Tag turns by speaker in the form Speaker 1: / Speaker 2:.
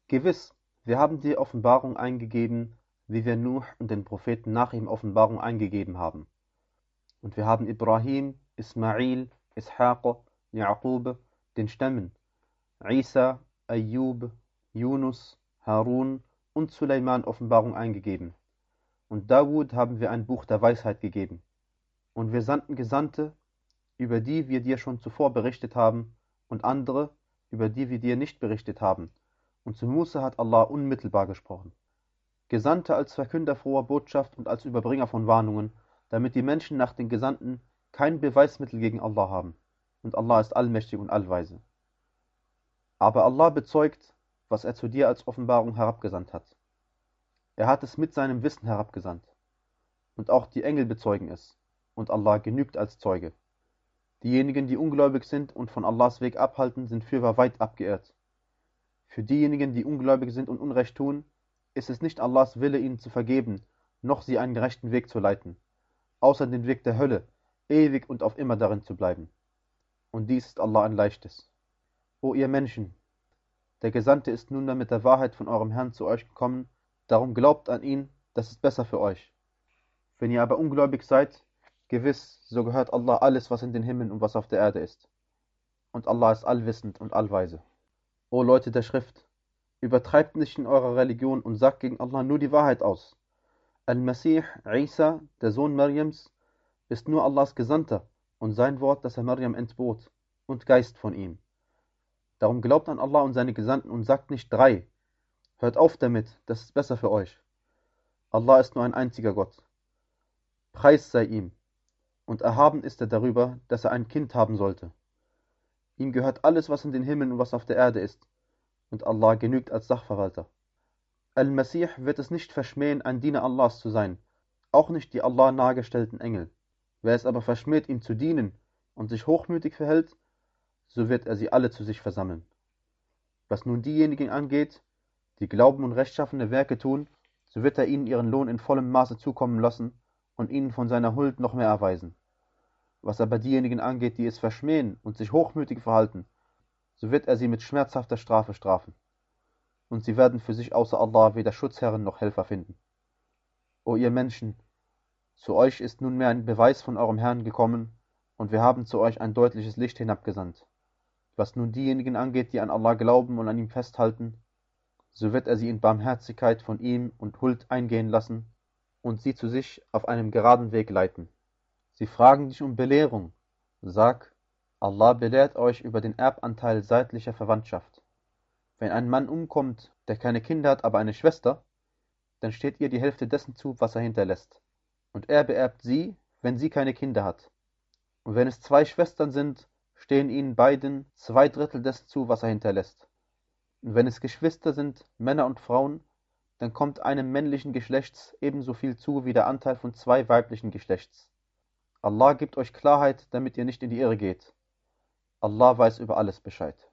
Speaker 1: Gewiss, wir haben dir Offenbarung eingegeben, wie wir Nuh und den Propheten nach ihm Offenbarung eingegeben haben. Und wir haben Ibrahim, Ismail, Ishaq, Jaqub, den Stämmen, Isa, Ayyub, Yunus, Harun und Suleiman Offenbarung eingegeben. Und Dawud haben wir ein Buch der Weisheit gegeben. Und wir sandten Gesandte, über die wir dir schon zuvor berichtet haben, und andere, über die wir dir nicht berichtet haben. Und zu Musa hat Allah unmittelbar gesprochen. Gesandte als Verkünder froher Botschaft und als Überbringer von Warnungen, damit die Menschen nach den Gesandten kein Beweismittel gegen Allah haben. Und Allah ist allmächtig und allweise. Aber Allah bezeugt, was er zu dir als Offenbarung herabgesandt hat. Er hat es mit seinem Wissen herabgesandt. Und auch die Engel bezeugen es. Und Allah genügt als Zeuge. Diejenigen, die ungläubig sind und von Allahs Weg abhalten, sind fürwahr weit abgeirrt. Für diejenigen, die ungläubig sind und Unrecht tun, ist es nicht Allahs Wille, ihnen zu vergeben, noch sie einen gerechten Weg zu leiten, außer den Weg der Hölle, ewig und auf immer darin zu bleiben. Und dies ist Allah ein Leichtes. O ihr Menschen, der Gesandte ist nunmehr mit der Wahrheit von eurem Herrn zu euch gekommen, darum glaubt an ihn, das ist besser für euch. Wenn ihr aber ungläubig seid, gewiss, so gehört Allah alles, was in den Himmeln und was auf der Erde ist. Und Allah ist allwissend und allweise. O Leute der Schrift, übertreibt nicht in eurer Religion und sagt gegen Allah nur die Wahrheit aus. Al-Masih, Isa, der Sohn Mariams, ist nur Allahs Gesandter und sein Wort, das er Maryam entbot, und Geist von ihm. Darum glaubt an Allah und seine Gesandten und sagt nicht 3. Hört auf damit, das ist besser für euch. Allah ist nur ein einziger Gott. Preis sei ihm, und erhaben ist er darüber, dass er ein Kind haben sollte. Ihm gehört alles, was in den Himmeln und was auf der Erde ist, und Allah genügt als Sachverwalter. Al-Masih wird es nicht verschmähen, ein Diener Allahs zu sein, auch nicht die Allah nahegestellten Engel. Wer es aber verschmäht, ihm zu dienen und sich hochmütig verhält, so wird er sie alle zu sich versammeln. Was nun diejenigen angeht, die glauben und rechtschaffene Werke tun, so wird er ihnen ihren Lohn in vollem Maße zukommen lassen und ihnen von seiner Huld noch mehr erweisen. Was aber diejenigen angeht, die es verschmähen und sich hochmütig verhalten, so wird er sie mit schmerzhafter Strafe strafen. Und sie werden für sich außer Allah weder Schutzherren noch Helfer finden. O ihr Menschen, zu euch ist nunmehr ein Beweis von eurem Herrn gekommen, und wir haben zu euch ein deutliches Licht hinabgesandt. Was nun diejenigen angeht, die an Allah glauben und an ihm festhalten, so wird er sie in Barmherzigkeit von ihm und Huld eingehen lassen und sie zu sich auf einem geraden Weg leiten. Sie fragen dich um Belehrung. Sag, Allah belehrt euch über den Erbanteil seitlicher Verwandtschaft. Wenn ein Mann umkommt, der keine Kinder hat, aber eine Schwester, dann steht ihr die Hälfte dessen zu, was er hinterlässt. Und er beerbt sie, wenn sie keine Kinder hat. Und wenn es 2 Schwestern sind, stehen ihnen beiden 2/3 dessen zu, was er hinterlässt. Und wenn es Geschwister sind, Männer und Frauen, dann kommt einem männlichen Geschlechts ebenso viel zu wie der Anteil von 2 weiblichen Geschlechts. Allah gibt euch Klarheit, damit ihr nicht in die Irre geht. Allah weiß über alles Bescheid.